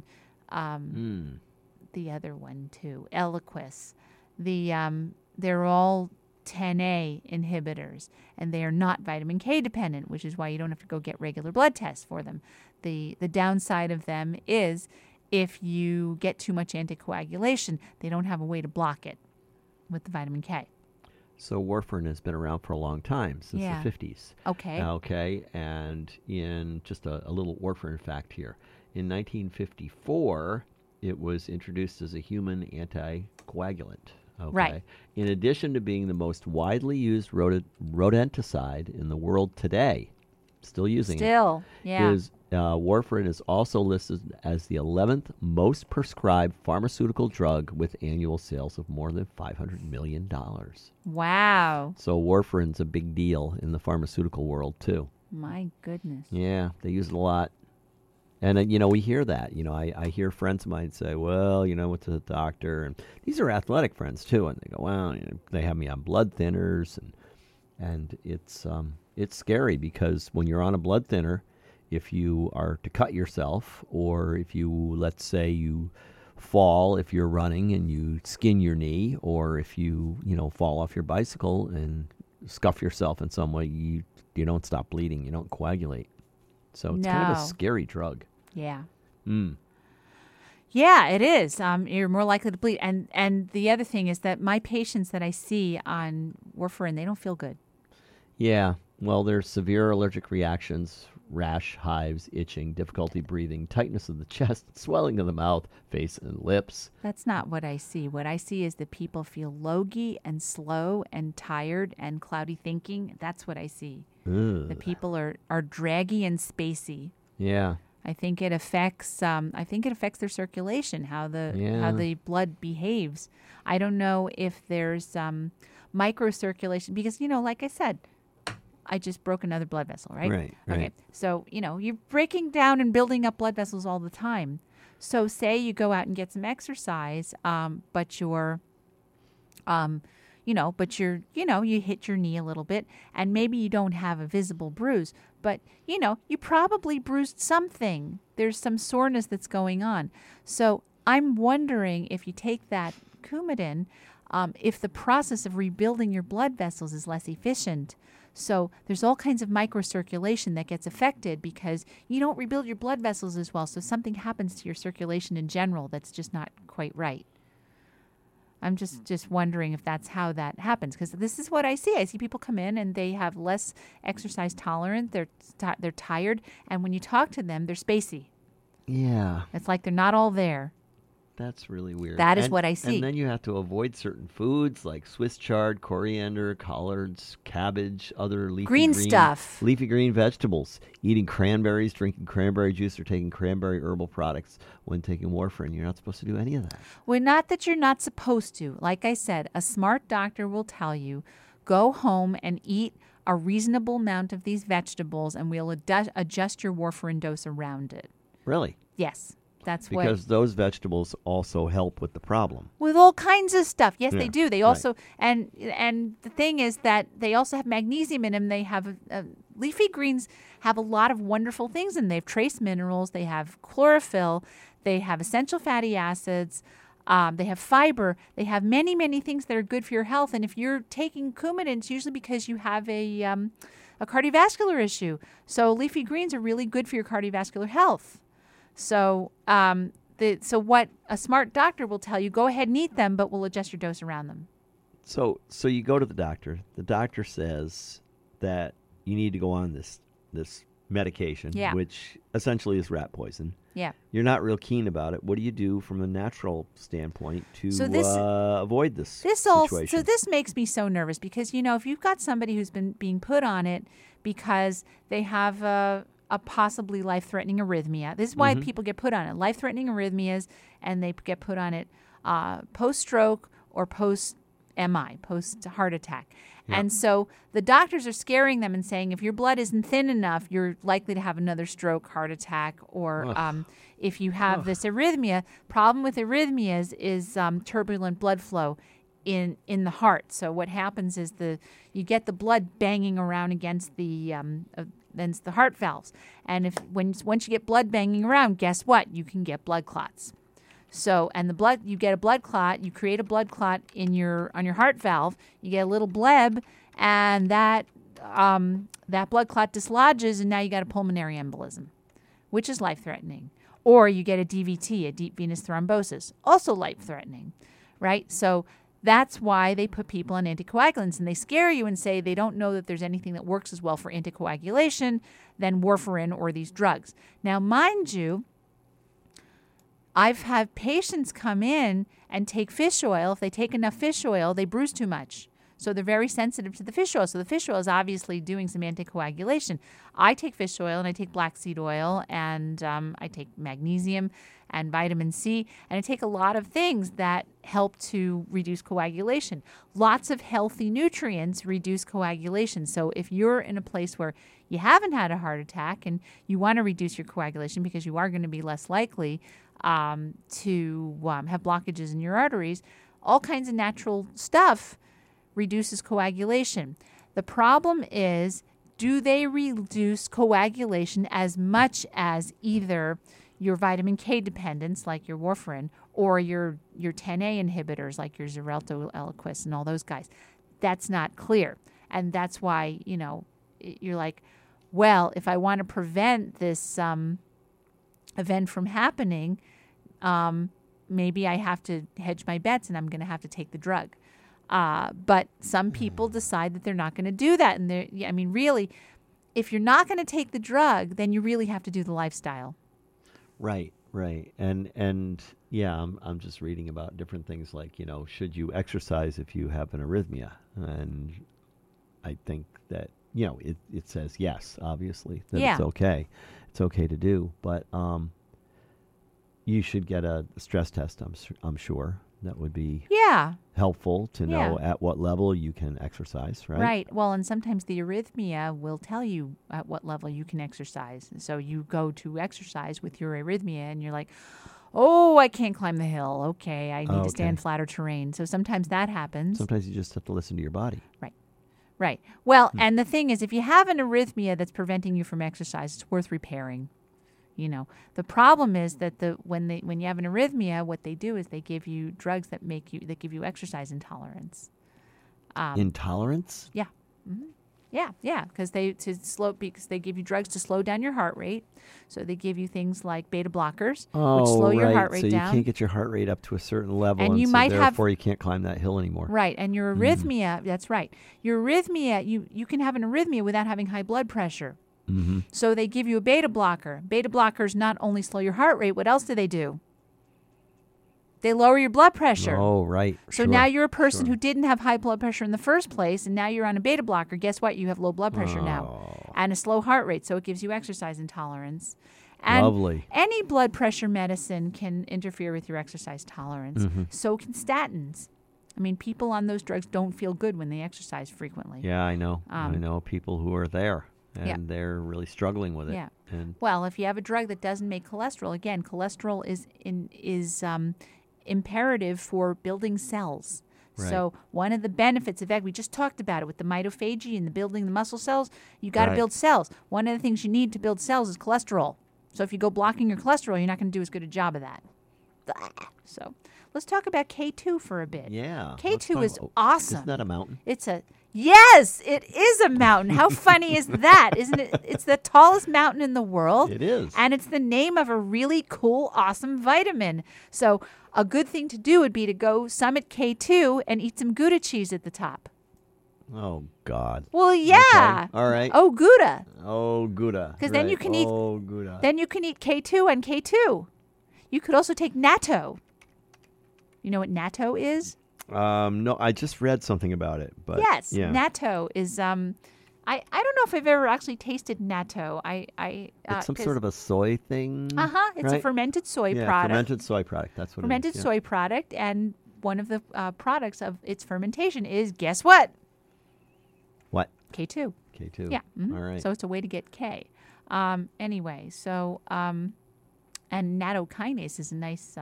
the other one too, Eliquis. They're all 10A inhibitors, and they are not vitamin K dependent, which is why you don't have to go get regular blood tests for them. The downside of them is, if you get too much anticoagulation, they don't have a way to block it with the vitamin K. So warfarin has been around for a long time, since the 50s. Okay. And in just a little warfarin fact here, in 1954, it was introduced as a human anticoagulant. Okay. Right. In addition to being the most widely used rodenticide in the world today, still using it. Warfarin is also listed as the 11th most prescribed pharmaceutical drug, with annual sales of more than $500 million. Wow. So warfarin's a big deal in the pharmaceutical world too. My goodness. Yeah, they use it a lot. And, we hear that. I hear friends of mine say, well, went to the doctor. And these are athletic friends, too. And they go, well, they have me on blood thinners. And it's scary because when you're on a blood thinner, if you are to cut yourself, or if you, let's say you fall if you're running and you skin your knee, or if you, fall off your bicycle and scuff yourself in some way, you don't stop bleeding, you don't coagulate. So it's kind of a scary drug. Yeah. Yeah, it is. You're more likely to bleed. And the other thing is that my patients that I see on warfarin, they don't feel good. Yeah. Well, there's severe allergic reactions, rash, hives, itching, difficulty breathing, tightness of the chest, swelling of the mouth, face, and lips. That's not what I see. What I see is that people feel logy and slow and tired and cloudy thinking. That's what I see. Ugh. The people are draggy and spacey. Yeah. I think it affects their circulation, how the blood behaves. I don't know if there's microcirculation because, like I said, I just broke another blood vessel, right? Right. Okay. So, you're breaking down and building up blood vessels all the time. So say you go out and get some exercise, but you're, you hit your knee a little bit and maybe you don't have a visible bruise, but, you probably bruised something. There's some soreness that's going on. So I'm wondering if you take that Coumadin, if the process of rebuilding your blood vessels is less efficient. So there's all kinds of microcirculation that gets affected because you don't rebuild your blood vessels as well. So something happens to your circulation in general that's just not quite right. I'm just wondering if that's how that happens because this is what I see. I see people come in and they have less exercise tolerant. They're tired. And when you talk to them, they're spacey. Yeah. It's like they're not all there. That's really weird. That is what I see. And then you have to avoid certain foods like Swiss chard, coriander, collards, cabbage, other leafy green stuff. Leafy green vegetables. Eating cranberries, drinking cranberry juice, or taking cranberry herbal products when taking warfarin. You're not supposed to do any of that. Well, not that you're not supposed to. Like I said, a smart doctor will tell you, go home and eat a reasonable amount of these vegetables and we'll adjust your warfarin dose around it. Really? Yes. That's because those vegetables also help with the problem. With all kinds of stuff. Yes, they do. They also, and the thing is that they also have magnesium in them. They have, leafy greens have a lot of wonderful things in them. They have trace minerals. They have chlorophyll. They have essential fatty acids. They have fiber. They have many, many things that are good for your health. And if you're taking Coumadin, it's usually because you have a cardiovascular issue. So leafy greens are really good for your cardiovascular health. So so what a smart doctor will tell you, go ahead and eat them, but we'll adjust your dose around them. So you go to the doctor. The doctor says that you need to go on this medication, which essentially is rat poison. Yeah. You're not real keen about it. What do you do from a natural standpoint to avoid this situation? So this makes me so nervous because, if you've got somebody who's been being put on it because they have a possibly life-threatening arrhythmia. This is why people get put on it. Life-threatening arrhythmias, and they get put on it post-stroke or post-MI, post-heart attack. Yep. And so the doctors are scaring them and saying, if your blood isn't thin enough, you're likely to have another stroke, heart attack, or if you have this arrhythmia. Problem with arrhythmias is turbulent blood flow in the heart. So what happens is you get the blood banging around against the heart valves, and once you get blood banging around, guess what? You can get blood clots. So, and you get a blood clot, you create a blood clot on your heart valve, you get a little bleb, and that blood clot dislodges, and now you got a pulmonary embolism, which is life-threatening. Or you get a DVT, a deep venous thrombosis, also life-threatening, right? So that's why they put people on anticoagulants, and they scare you and say they don't know that there's anything that works as well for anticoagulation than warfarin or these drugs. Now, mind you, I've had patients come in and take fish oil. If they take enough fish oil, they bruise too much. So they're very sensitive to the fish oil. So the fish oil is obviously doing some anticoagulation. I take fish oil and I take black seed oil and I take magnesium and vitamin C, and I take a lot of things that help to reduce coagulation. Lots of healthy nutrients reduce coagulation. So if you're in a place where you haven't had a heart attack and you want to reduce your coagulation because you are going to be less likely to have blockages in your arteries, all kinds of natural stuff reduces coagulation. The problem is, do they reduce coagulation as much as either your vitamin K dependence, like your warfarin, or your 10A inhibitors, like your Xarelto, Eliquis, and all those guys? That's not clear. And that's why, you're like, well, if I want to prevent this event from happening, maybe I have to hedge my bets and I'm going to have to take the drug. But some people decide that they're not going to do that. And really, if you're not going to take the drug, then you really have to do the lifestyle. Right. And yeah, I'm just reading about different things like, should you exercise if you have an arrhythmia? And I think that, it says yes, obviously, that it's okay. It's okay to do. But you should get a stress test, I'm sure. That would be helpful to know at what level you can exercise, right? Right. Well, and sometimes the arrhythmia will tell you at what level you can exercise. So you go to exercise with your arrhythmia and you're like, oh, I can't climb the hill. Okay, I need to stand flatter terrain. So sometimes that happens. Sometimes you just have to listen to your body. Right. Well, and the thing is, if you have an arrhythmia that's preventing you from exercise, it's worth repairing. The problem is that when you have an arrhythmia, what they do is they give you drugs that give you exercise intolerance. Intolerance? Yeah. Mm-hmm. Yeah. Because they give you drugs to slow down your heart rate. So they give you things like beta blockers, which slow your heart rate down. So you can't get your heart rate up to a certain level, and you might therefore you can't climb that hill anymore. Right. And your arrhythmia, that's right. Your arrhythmia, you can have an arrhythmia without having high blood pressure. Mm-hmm. So they give you a beta blocker. Beta blockers not only slow your heart rate, what else do they do? They lower your blood pressure. Oh, right. So now you're a person who didn't have high blood pressure in the first place, and now you're on a beta blocker. Guess what? You have low blood pressure now and a slow heart rate, so it gives you exercise intolerance. And lovely. Any blood pressure medicine can interfere with your exercise tolerance. Mm-hmm. So can statins. People on those drugs don't feel good when they exercise frequently. Yeah, I know. I know people who are there. And they're really struggling with it. Yeah. And well, if you have a drug that doesn't make cholesterol, again, cholesterol is imperative for building cells. Right. So one of the benefits of that, we just talked about it with the mitophagy and the building the muscle cells. You got to build cells. One of the things you need to build cells is cholesterol. So if you go blocking your cholesterol, you're not going to do as good a job of that. So let's talk about K2 for a bit. Yeah. K2 is awesome. Isn't that a mountain? Yes, it is a mountain. How funny is that? Isn't it? It's the tallest mountain in the world. It is. And it's the name of a really cool, awesome vitamin. So a good thing to do would be to go summit K2 and eat some Gouda cheese at the top. Oh, God. Well, yeah. Okay. All right. Oh, Gouda. Oh, Gouda. Because then you can eat. Oh, Gouda. Then you can eat K2 and K2. You could also take natto. You know what natto is? No, I just read something about it. But yes, yeah. Natto is. I don't know if I've ever actually tasted natto. It's some sort of a soy thing. It's a fermented soy product. Fermented soy product. That's what fermented it is. Fermented soy product, and one of the products of its fermentation is, guess what? What? K2. K2. Yeah. Mm-hmm. All right. So it's a way to get K. Anyway, so and nattokinase is a nice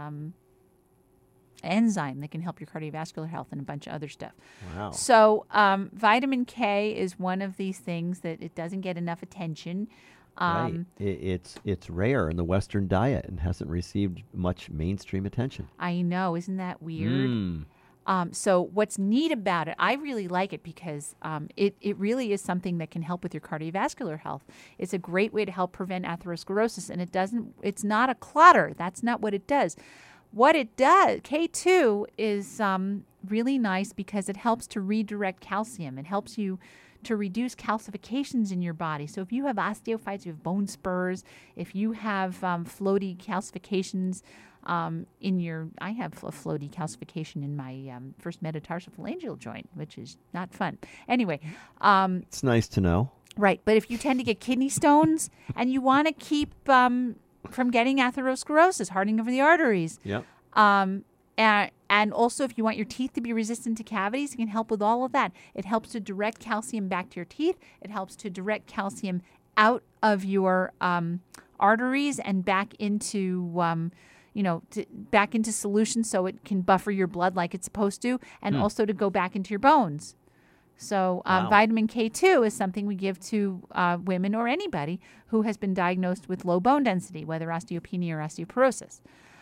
enzyme that can help your cardiovascular health and a bunch of other stuff. Wow. So vitamin K is one of these things that it doesn't get enough attention. Right. It's rare in the Western diet and hasn't received much mainstream attention. I know. Isn't that weird? So what's neat about it, I really like it because it really is something that can help with your cardiovascular health. It's a great way to help prevent atherosclerosis, and it's not a clotter. That's not what it does. What it does, K2 is really nice because it helps to redirect calcium. It helps you to reduce calcifications in your body. So if you have osteophytes, you have bone spurs, if you have floaty calcifications I have a floaty calcification in my first metatarsophalangeal joint, which is not fun. Anyway. It's nice to know. Right. But if you tend to get kidney stones and you want to keep from getting atherosclerosis, hardening of the arteries. Yep. And also, if you want your teeth to be resistant to cavities, it can help with all of that. It helps to direct calcium back to your teeth. It helps to direct calcium out of your arteries and back into, back into solution so it can buffer your blood like it's supposed to, and also to go back into your bones. So vitamin K2 is something we give to women or anybody who has been diagnosed with low bone density, whether osteopenia or osteoporosis.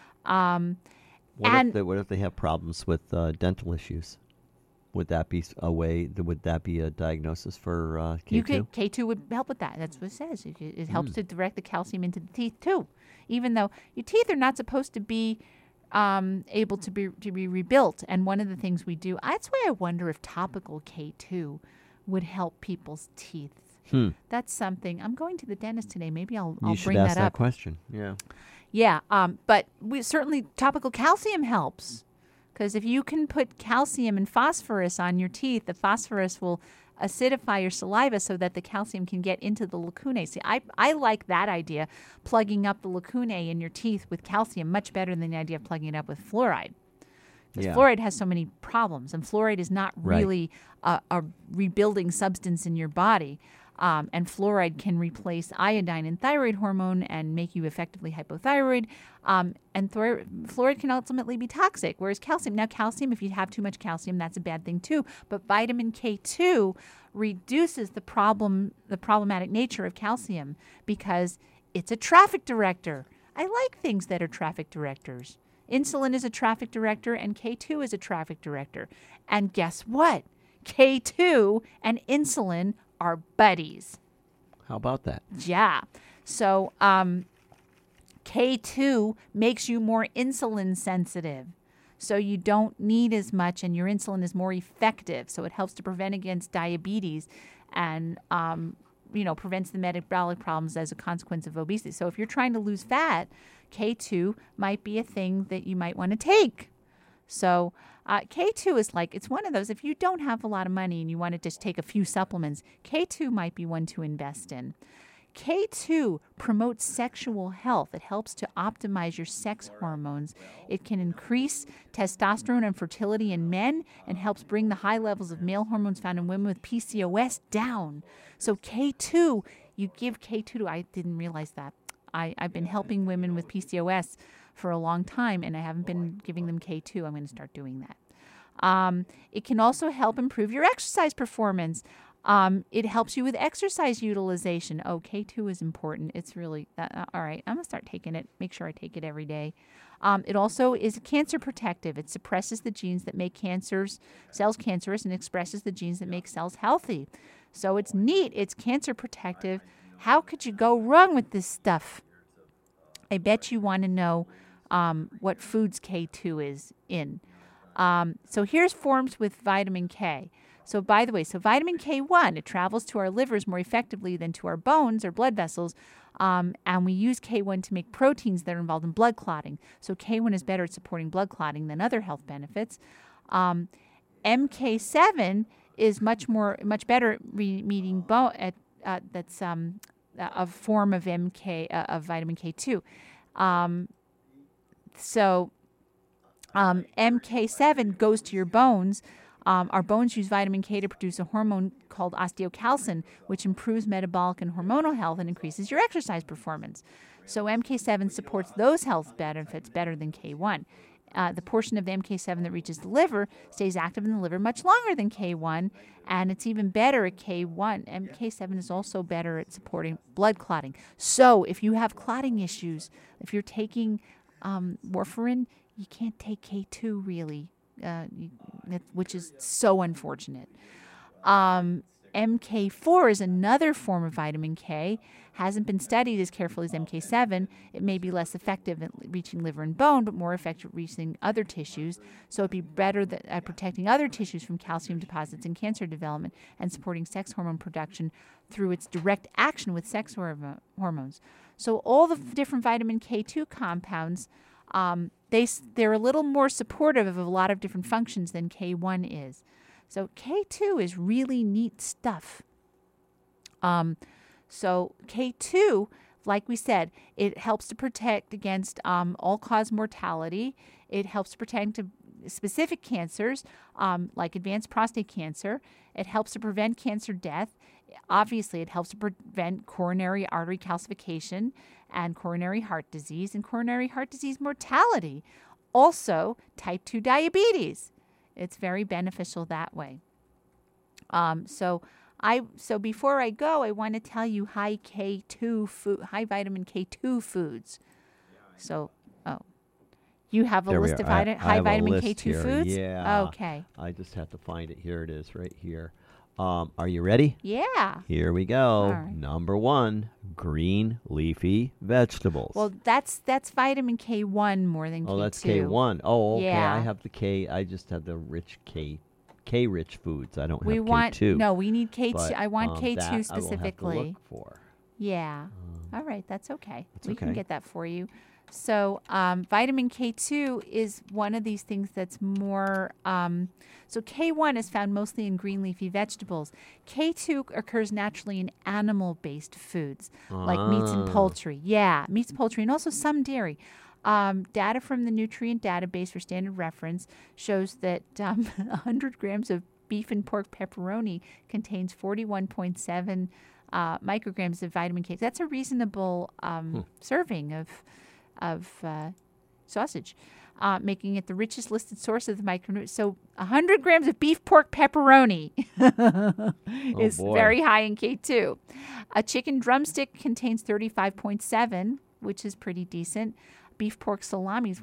What if they have problems with dental issues? Would that be a way? Would that be a diagnosis for K2? K2 would help with that. That's what it says. It helps to direct the calcium into the teeth too, even though your teeth are not supposed to be able to be rebuilt. And one of the things we do, that's why I wonder if topical K2 would help people's teeth. That's something. I'm going to the dentist today. Maybe I'll bring that up. You should ask that question. Yeah. Yeah, but certainly topical calcium helps, because if you can put calcium and phosphorus on your teeth, the phosphorus will acidify your saliva so that the calcium can get into the lacunae. See, I like that idea, plugging up the lacunae in your teeth with calcium, much better than the idea of plugging it up with fluoride. Because fluoride has so many problems, and fluoride is not really a rebuilding substance in your body. And fluoride can replace iodine and thyroid hormone and make you effectively hypothyroid. And fluoride can ultimately be toxic, whereas calcium, if you have too much calcium, that's a bad thing too. But vitamin K2 reduces the problematic nature of calcium because it's a traffic director. I like things that are traffic directors. Insulin is a traffic director and K2 is a traffic director. And guess what? K2 and insulin are buddies. How about that? Yeah. So K2 makes you more insulin sensitive. So you don't need as much and your insulin is more effective. So it helps to prevent against diabetes and, prevents the metabolic problems as a consequence of obesity. So if you're trying to lose fat, K2 might be a thing that you might want to take. So K2 is it's one of those, if you don't have a lot of money and you want to just take a few supplements, K2 might be one to invest in. K2 promotes sexual health. It helps to optimize your sex hormones. It can increase testosterone and fertility in men and helps bring the high levels of male hormones found in women with PCOS down. So K2, you give K2 to, I didn't realize that. I've been helping women with PCOS for a long time, and I haven't been giving them K2. I'm going to start doing that. It can also help improve your exercise performance. It helps you with exercise utilization. Oh, K2 is important. It's really, all right, I'm going to start taking it. Make sure I take it every day. It also is cancer protective. It suppresses the genes that make cells cancerous and expresses the genes that make cells healthy. So it's neat. It's cancer protective. How could you go wrong with this stuff? I bet you want to know what foods K2 is in. So here's forms with vitamin K. So by the way, vitamin K1, it travels to our livers more effectively than to our bones or blood vessels. And we use K1 to make proteins that are involved in blood clotting. So K1 is better at supporting blood clotting than other health benefits. MK7 is much better at meeting bone. That's a form of of vitamin K2. MK7 goes to your bones. Our bones use vitamin K to produce a hormone called osteocalcin, which improves metabolic and hormonal health and increases your exercise performance. So MK7 supports those health benefits better than K1. The portion of the MK7 that reaches the liver stays active in the liver much longer than K1, and it's even better at K1. MK7 is also better at supporting blood clotting. So if you have clotting issues, if you're taking warfarin, you can't take K2 really, which is so unfortunate. MK4 is another form of vitamin K. Hasn't been studied as carefully as MK7. It may be less effective at reaching liver and bone, but more effective at reaching other tissues. So it'd be better at protecting other tissues from calcium deposits and cancer development and supporting sex hormone production through its direct action with sex hormones. So all the different vitamin K2 compounds, they're a little more supportive of a lot of different functions than K1 is. So K2 is really neat stuff. So K2, like we said, it helps to protect against all-cause mortality. It helps to protect specific cancers, like advanced prostate cancer. It helps to prevent cancer death. Obviously, it helps to prevent coronary artery calcification and coronary heart disease and coronary heart disease mortality. Also, type 2 diabetes. It's very beneficial that way. So before I go, I want to tell you high vitamin K2 foods. So, you have a list of high vitamin K2 foods? Yeah. Okay. I just have to find it. Here it is, right here. Are you ready? Yeah. Here we go. All right. Number 1, green leafy vegetables. Well, that's vitamin K1 more than K2. Oh, that's K1. Oh, okay. Yeah. I have the K. I just have the rich K-rich foods. I don't have K2. No, we need K2. But, I want K2 specifically. I will have to look for. Yeah. All right. That's okay. We okay. can get that for you. So vitamin K2 is one of these things that's more... so K1 is found mostly in green leafy vegetables. K2 occurs naturally in animal-based foods, like meats and poultry. Yeah, meats and poultry, and also some dairy. Data from the Nutrient Database for Standard Reference shows that 100 grams of beef and pork pepperoni contains 41.7 micrograms of vitamin K. That's a reasonable serving of sausage, making it the richest listed source of the micronutrients. So 100 grams of beef, pork, pepperoni is very high in K2. A chicken drumstick contains 35.7, which is pretty decent. Beef, pork, salamis.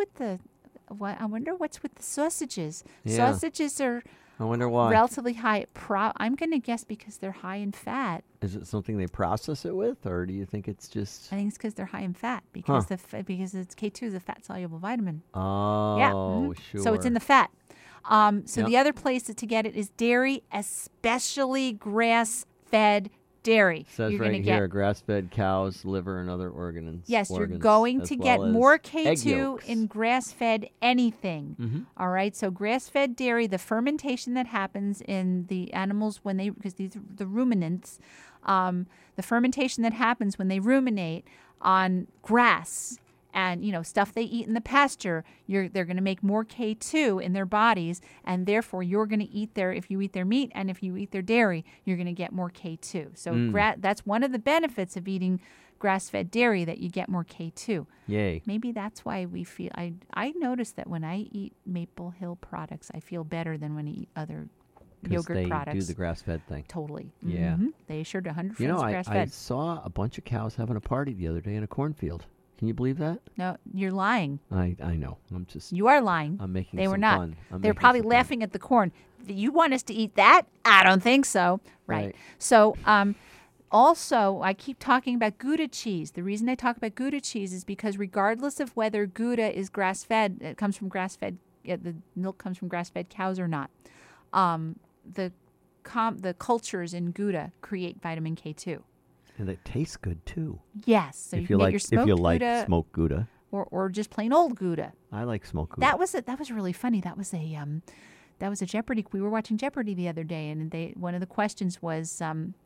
I wonder what's with the sausages. Yeah. Sausages are... I wonder why. Relatively high. I'm going to guess because they're high in fat. Is it something they process it with, or do you think it's just... I think it's because they're high in fat, because because it's K2 is a fat-soluble vitamin. Oh, yeah. Sure. So it's in the fat. The other place to get it is dairy, especially grass-fed dairy. It says right here, grass-fed cows, liver, and other organs. Yes, you're going to get more K2 in grass-fed anything. Mm-hmm. All right, so grass-fed dairy, the fermentation that happens in the animals because these are the ruminants, the fermentation that happens when they ruminate on grass and stuff they eat in the pasture, they're going to make more K2 in their bodies, and therefore you're going to eat if you eat their meat and if you eat their dairy, you're going to get more K2. So that's one of the benefits of eating grass-fed dairy, that you get more K2. Yay. Maybe that's why we feel... I noticed that when I eat Maple Hill products, I feel better than when I eat other yogurt products. They do the grass-fed thing. Totally. Yeah. Mm-hmm. They assured 100% grass-fed. I saw a bunch of cows having a party the other day in a cornfield. Can you believe that? No, you're lying. I know. You are lying. I'm making They some were not. fun. They were probably laughing at the corn. You want us to eat that? I don't think so. Right. So, also, I keep talking about Gouda cheese. The reason I talk about Gouda cheese is because regardless of whether Gouda is grass-fed, it comes from grass-fed, the milk comes from grass-fed cows or not, the cultures in Gouda create vitamin K2. And it tastes good too. Yes. So if you like smoked Gouda, or just plain old Gouda. I like smoked Gouda. That was really funny. That was a Jeopardy. We were watching Jeopardy the other day, and one of the questions was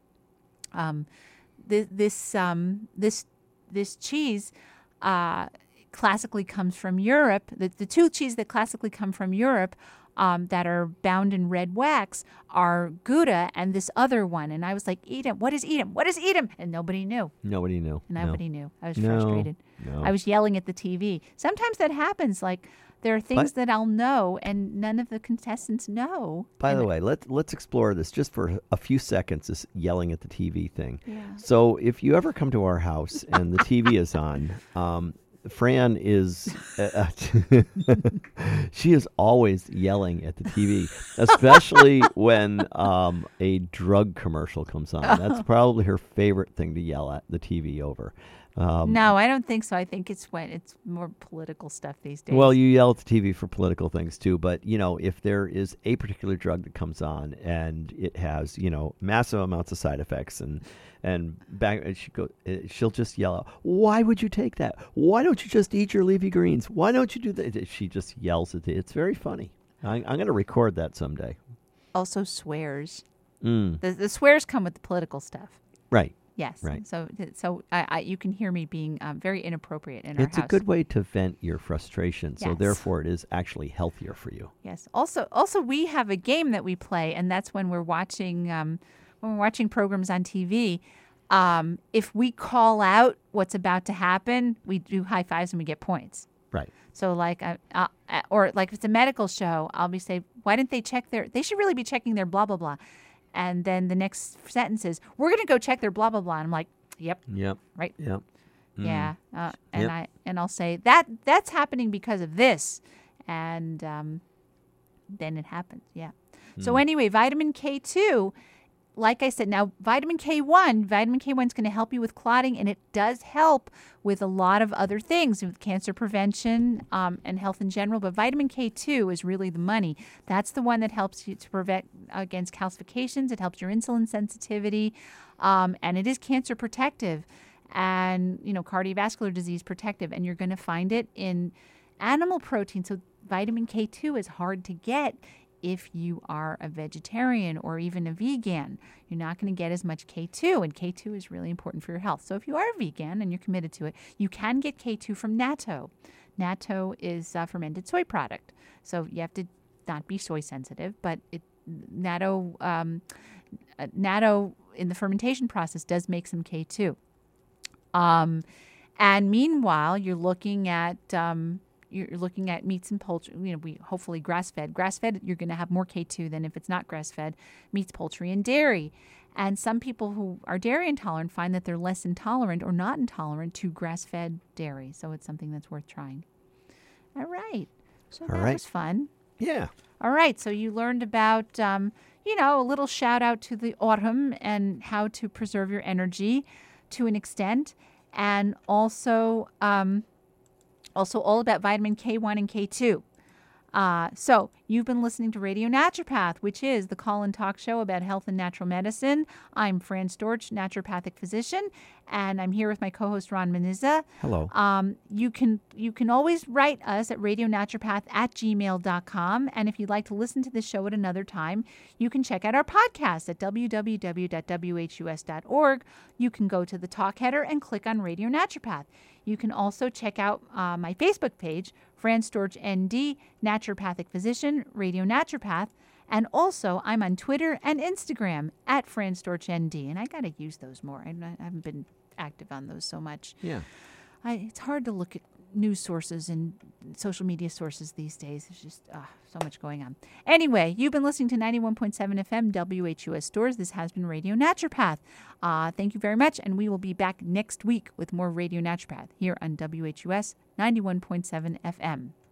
this cheese classically comes from Europe. The two cheeses that classically come from Europe that are bound in red wax are Gouda and this other one. And I was like, Edam, what is Edam? What is Edam? And nobody knew. Nobody knew. Nobody knew. I was frustrated. No. I was yelling at the TV. Sometimes that happens. Like, there are things that I'll know and none of the contestants know. By the way, let's explore this just for a few seconds, this yelling at the TV thing. Yeah. So if you ever come to our house and the TV is on, Fran is she is always yelling at the TV, especially when a drug commercial comes on. That's probably her favorite thing to yell at the TV over. No, I don't think so. I think it's more political stuff these days. Well, you yell at the TV for political things too, but if there is a particular drug that comes on and it has massive amounts of side effects she'll just yell out, "Why would you take that? Why don't you just eat your leafy greens? Why don't you do that?" She just yells at it. It's very funny. I'm going to record that someday. Also swears. The swears come with the political stuff. Right. Yes. Right. So you can hear me being very inappropriate in our house. It's a good way to vent your frustration. Yes. So therefore, it is actually healthier for you. Yes. Also, we have a game that we play, and that's when we're watching programs on TV. If we call out what's about to happen, we do high fives and we get points. Right. So or like if it's a medical show, I'll be saying, why didn't they check they should really be checking their blah, blah, blah. And then the next sentence is, we're going to go check their blah, blah, blah. And I'm like, yep. Right. Yep. Yeah. And I'll say that's happening because of this. And then it happens. Yeah. So anyway, vitamin K2, like I said, now vitamin K1 is going to help you with clotting, and it does help with a lot of other things, with cancer prevention and health in general. But vitamin K2 is really the money. That's the one that helps you to prevent against calcifications. It helps your insulin sensitivity, and it is cancer protective and cardiovascular disease protective. And you're going to find it in animal protein. So vitamin K2 is hard to get if you are a vegetarian or even a vegan. You're not going to get as much K2, and K2 is really important for your health. So if you are a vegan and you're committed to it, you can get K2 from natto. Natto is a fermented soy product, so you have to not be soy sensitive, but natto in the fermentation process does make some K2. And meanwhile, you're looking at meats and poultry, we hopefully grass-fed. Grass-fed, you're going to have more K2 than if it's not grass-fed. Meats, poultry, and dairy. And some people who are dairy intolerant find that they're less intolerant or not intolerant to grass-fed dairy. So it's something that's worth trying. All right. So that was fun. Yeah. All right. So you learned about, a little shout out to the autumn and how to preserve your energy to an extent. And also all about vitamin K1 and K2. So you've been listening to Radio Naturopath, which is the call and talk show about health and natural medicine. I'm Fran Storch, naturopathic physician, and I'm here with my co-host Ron Menizza. Hello. You can always write us at radionaturopath@gmail.com, and if you'd like to listen to this show at another time, you can check out our podcast at www.whus.org. You can go to the talk header and click on Radio Naturopath. You can also check out my Facebook page, Fran Storch ND, Naturopathic Physician, Radio Naturopath. And also, I'm on Twitter and Instagram at Fran Storch ND. And I got to use those more. I haven't been active on those so much. Yeah. It's hard to look at news sources and social media sources these days. There's just so much going on. Anyway, you've been listening to 91.7 FM WHUS Stores. This has been Radio Naturopath. Thank you very much, and we will be back next week with more Radio Naturopath here on WHUS 91.7 FM.